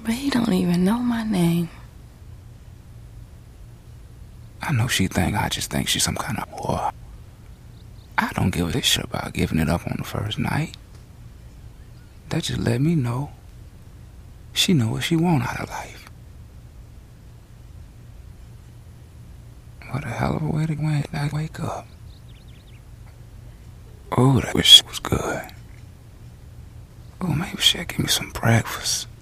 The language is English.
But he don't even know my name. I know she think I just think she's some kind of whore. I don't give a shit about giving it up on the first night. That just let me know she know what she want out of life. What a hell of a way to wake up. Oh, that wish was good. Oh, maybe she'll give me some breakfast.